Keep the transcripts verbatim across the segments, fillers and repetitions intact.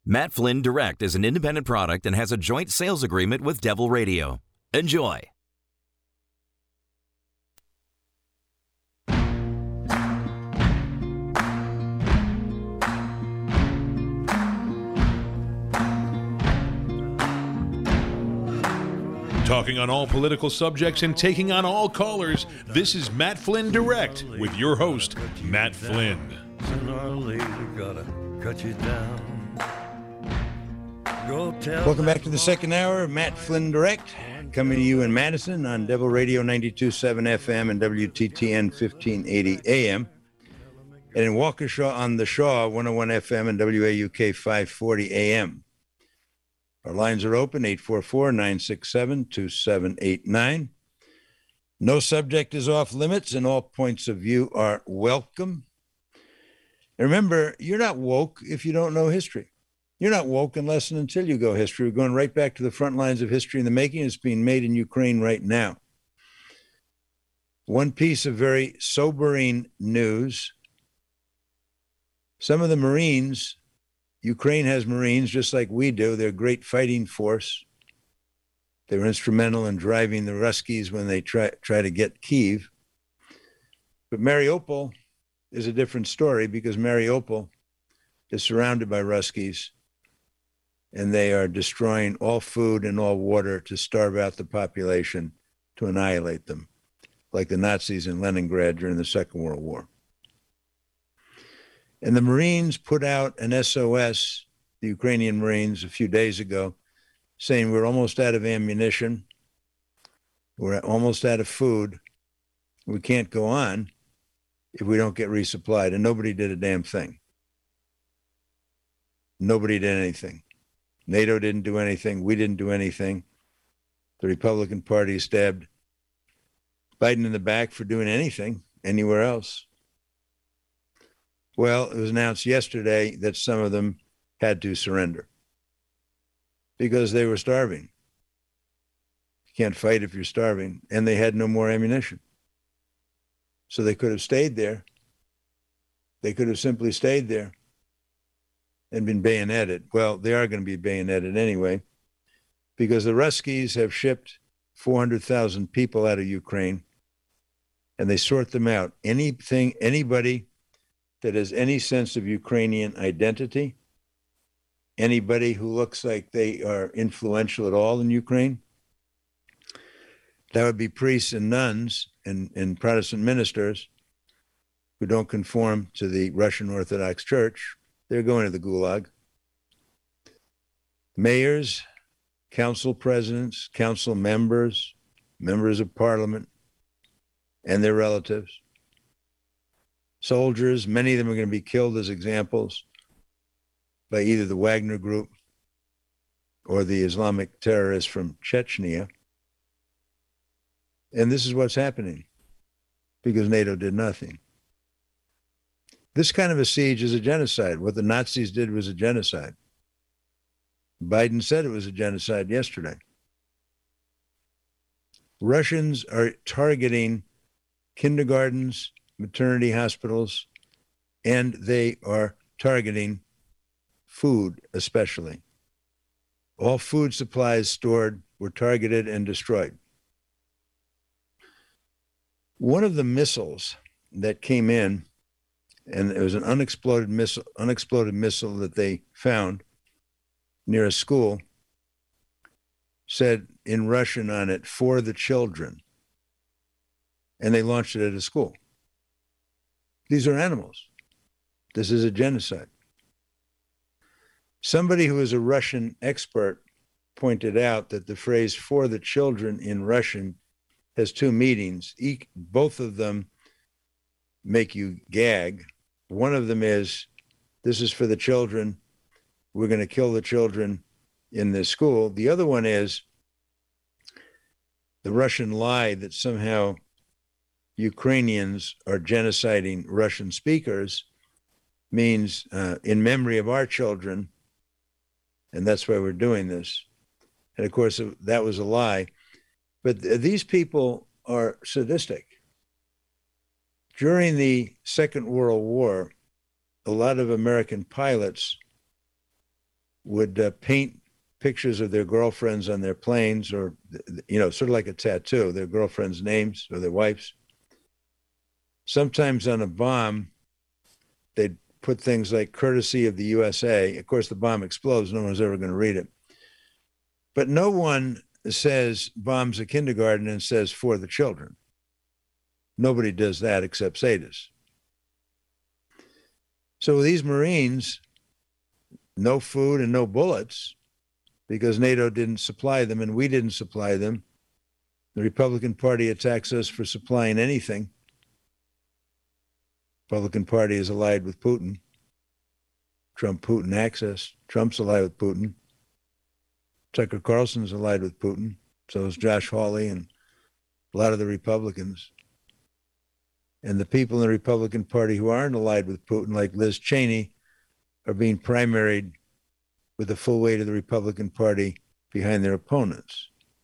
Matt Flynn Direct is an independent product and has a joint sales agreement with Devil Radio. Enjoy. Talking on all political subjects and taking on all callers, this is Matt Flynn Direct with your host, Matt Flynn. Sooner or later, gotta cut you down. Welcome back to the second hour of Matt Flynn Direct, coming to you in Madison on Devil Radio ninety-two point seven F M and W T T N fifteen eighty A M, and in Waukesha on the Shaw one oh one F M and W A U K five forty A M. Our lines are open, eight four four, nine six seven, two seven eight nine. No subject is off limits, and all points of view are welcome. And remember, you're not woke if you don't know history. You're not woke unless and until you go history. We're going right back to the front lines of history in the making. It's being made in Ukraine right now. One piece of very sobering news. Some of the Marines, Ukraine has Marines just like we do. They're a great fighting force. They were instrumental in driving the Ruskies when they try, try to get Kyiv. But Mariupol is a different story because Mariupol is surrounded by Ruskies, and they are destroying all food and all water to starve out the population, to annihilate them, like the Nazis in Leningrad during the Second World War. And the Marines put out an S O S, the Ukrainian Marines, a few days ago, saying we're almost out of ammunition, we're almost out of food, we can't go on if we don't get resupplied. And nobody did a damn thing. Nobody did anything. NATO didn't do anything. We didn't do anything. The Republican Party stabbed Biden in the back for doing anything anywhere else. Well, it was announced yesterday that some of them had to surrender because they were starving. You can't fight if you're starving, and they had no more ammunition. So they could have stayed there. They could have simply stayed there and been bayoneted. Well, they are going to be bayoneted anyway, because the Ruskies have shipped four hundred thousand people out of Ukraine, and they sort them out. Anything, anybody that has any sense of Ukrainian identity, anybody who looks like they are influential at all in Ukraine, that would be priests and nuns and, and Protestant ministers who don't conform to the Russian Orthodox Church. They're going to the Gulag. Mayors, council presidents, council members, members of parliament, and their relatives. Soldiers, many of them are going to be killed as examples by either the Wagner Group or the Islamic terrorists from Chechnya. And this is what's happening because NATO did nothing. This kind of a siege is a genocide. What the Nazis did was a genocide. Biden said it was a genocide yesterday. Russians are targeting kindergartens, maternity hospitals, and they are targeting food especially. All food supplies stored were targeted and destroyed. One of the missiles that came in, and it was an unexploded missile, unexploded missile that they found near a school, said in Russian on it, "For the children." And they launched it at a school. These are animals. This is a genocide. Somebody who is a Russian expert pointed out that the phrase "for the children" in Russian has two meanings. Both of them make you gag. One of them is, this is for the children. We're going to kill the children in this school. The other one is the Russian lie that somehow Ukrainians are genociding Russian speakers means uh, in memory of our children, and that's why we're doing this. And of course, that was a lie. But th- these people are sadistic. During the Second World War, a lot of American pilots would uh, paint pictures of their girlfriends on their planes, or, you know, sort of like a tattoo, their girlfriends' names or their wives'. Sometimes on a bomb, they'd put things like courtesy of the U S A. Of course, the bomb explodes. No one's ever going to read it. But no one says bombs a kindergarten and says for the children. Nobody does that except sadists. So these Marines, no food and no bullets, because NATO didn't supply them and we didn't supply them. The Republican Party attacks us for supplying anything. Republican Party is allied with Putin. Trump-Putin axis. Trump's allied with Putin. Tucker Carlson's allied with Putin. So is Josh Hawley and a lot of the Republicans. And the people in the Republican Party who aren't allied with Putin, like Liz Cheney, are being primaried with the full weight of the Republican Party behind their opponents.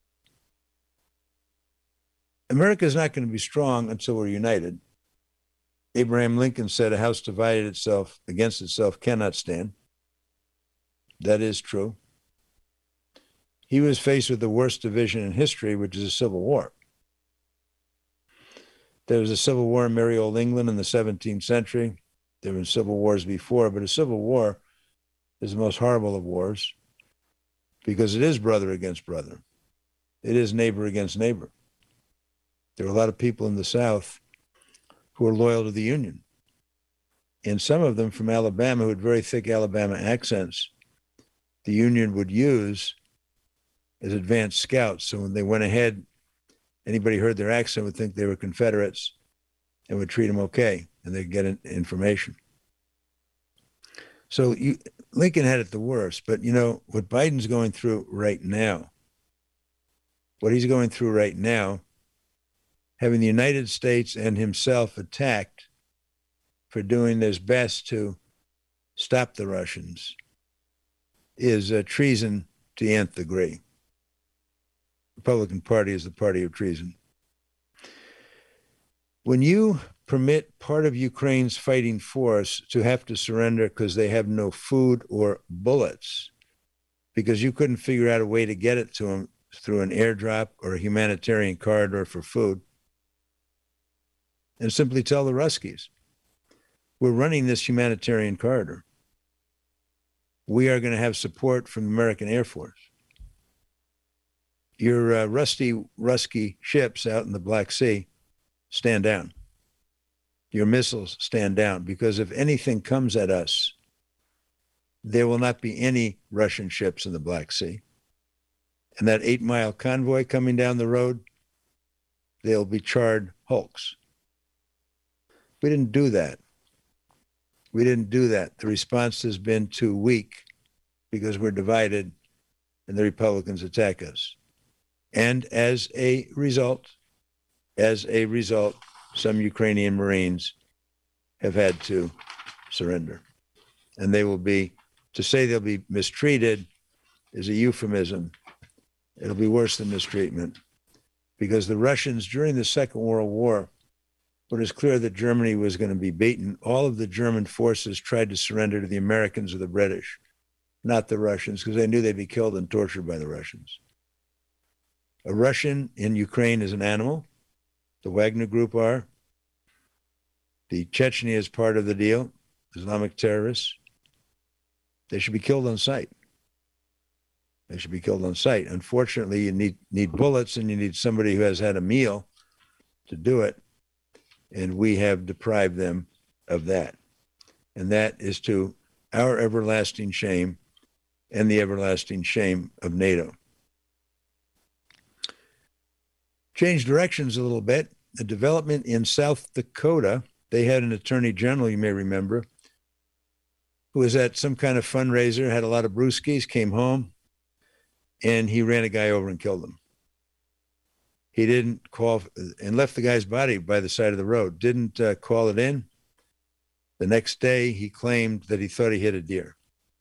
America is not going to be strong until we're united. Abraham Lincoln said a house divided itself against itself cannot stand. That is true. He was faced with the worst division in history, which is a civil war. There was a civil war in merry old England in the seventeenth century. There were civil wars before, but a civil war is the most horrible of wars because it is brother against brother. It is neighbor against neighbor. There are a lot of people in the South who are loyal to the Union. And some of them from Alabama who had very thick Alabama accents, the Union would use as advanced scouts. So when they went ahead, anybody heard their accent would think they were Confederates and would treat them okay, and they'd get information. So you, Lincoln had it the worst, but you know, what Biden's going through right now, what he's going through right now, having the United States and himself attacked for doing his best to stop the Russians, is uh, treason to the nth degree. Republican Party is the party of treason. When you permit part of Ukraine's fighting force to have to surrender because they have no food or bullets, because you couldn't figure out a way to get it to them through an airdrop or a humanitarian corridor for food, and simply tell the Ruskies, we're running this humanitarian corridor. We are going to have support from the American Air Force. Your uh, rusty Rusky ships out in the Black Sea, stand down. Your missiles, stand down, because if anything comes at us, there will not be any Russian ships in the Black Sea. And that eight-mile convoy coming down the road, they'll be charred hulks. We didn't do that. We didn't do that. The response has been too weak because we're divided and the Republicans attack us. And as a result, as a result, some Ukrainian Marines have had to surrender. And they will be, to say they'll be mistreated is a euphemism. It'll be worse than mistreatment, because the Russians during the Second World War, when it was clear that Germany was going to be beaten, all of the German forces tried to surrender to the Americans or the British, not the Russians, because they knew they'd be killed and tortured by the Russians. A Russian in Ukraine is an animal. The Wagner Group are. The Chechnya is part of the deal, Islamic terrorists. They should be killed on sight. They should be killed on sight. Unfortunately, you need, need bullets, and you need somebody who has had a meal to do it. And we have deprived them of that. And that is to our everlasting shame and the everlasting shame of NATO. Change directions a little bit. The development in South Dakota, they had an attorney general, you may remember, who was at some kind of fundraiser, had a lot of brewskis, came home, and he ran a guy over and killed him. He didn't call, and left the guy's body by the side of the road, didn't uh, call it in. The next day, he claimed that he thought he hit a deer.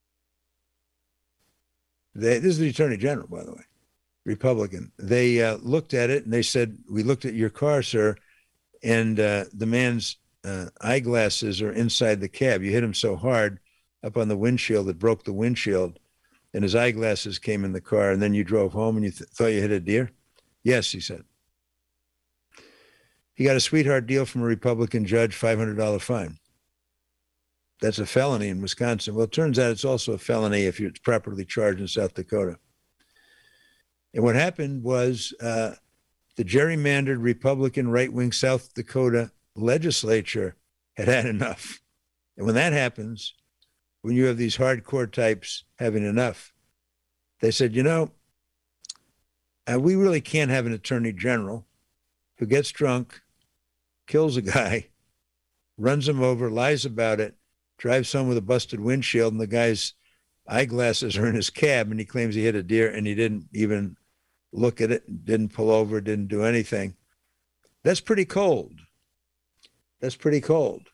They, this is the attorney general, by the way, Republican. They uh, looked at it and they said, we looked at your car, sir, and uh, the man's uh, eyeglasses are inside the cab. You hit him so hard up on the windshield, it broke the windshield. and his eyeglasses came in the car, and then you drove home and you th- thought you hit a deer? Yes, he said. He got a sweetheart deal from a Republican judge, five hundred dollars fine. That's a felony in Wisconsin. Well, it turns out it's also a felony if you're properly charged in South Dakota. And what happened was uh, the gerrymandered Republican right-wing South Dakota legislature had had enough. And when that happens, when you have these hardcore types having enough, they said, you know, uh, we really can't have an attorney general who gets drunk, kills a guy, runs him over, lies about it, drives home with a busted windshield, and the guy's eyeglasses are in his cab, and he claims he hit a deer, and he didn't even look at it, didn't pull over, didn't do anything. That's pretty cold. That's pretty cold.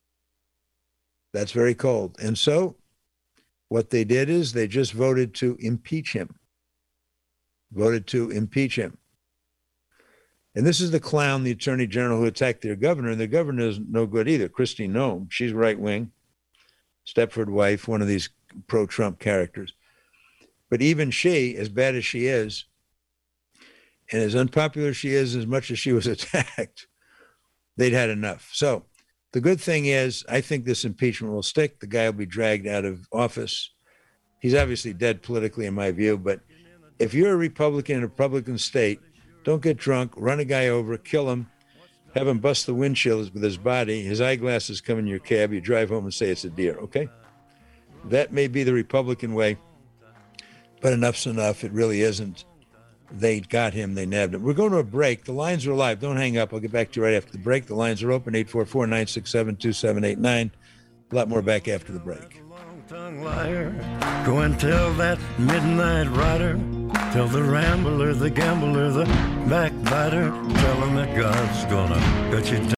That's very cold. And so what they did is they just voted to impeach him. Voted to impeach him. And this is the clown, the attorney general who attacked their governor, and the governor is no good either. Kristi Noem, she's right-wing, Stepford wife, one of these pro-Trump characters. But even she, as bad as she is, and as unpopular as she is, as much as she was attacked, they'd had enough. So the good thing is, I think this impeachment will stick. The guy will be dragged out of office. He's obviously dead politically, in my view, but if you're a Republican in a Republican state, don't get drunk, run a guy over, kill him, have him bust the windshield with his body, his eyeglasses come in your cab, you drive home and say it's a deer, okay? That may be the Republican way, but enough's enough. It really isn't. They got him, they nabbed him. We're going to a break. The lines are live. Don't hang up. I'll get back to you right after the break. The lines are open, eight four four, nine six seven, two seven eight nine. A lot more back after the break. Long-tongued liar, go and tell that midnight rider, tell the rambler, the gambler, the backbiter, tell him that God's gonna cut you down.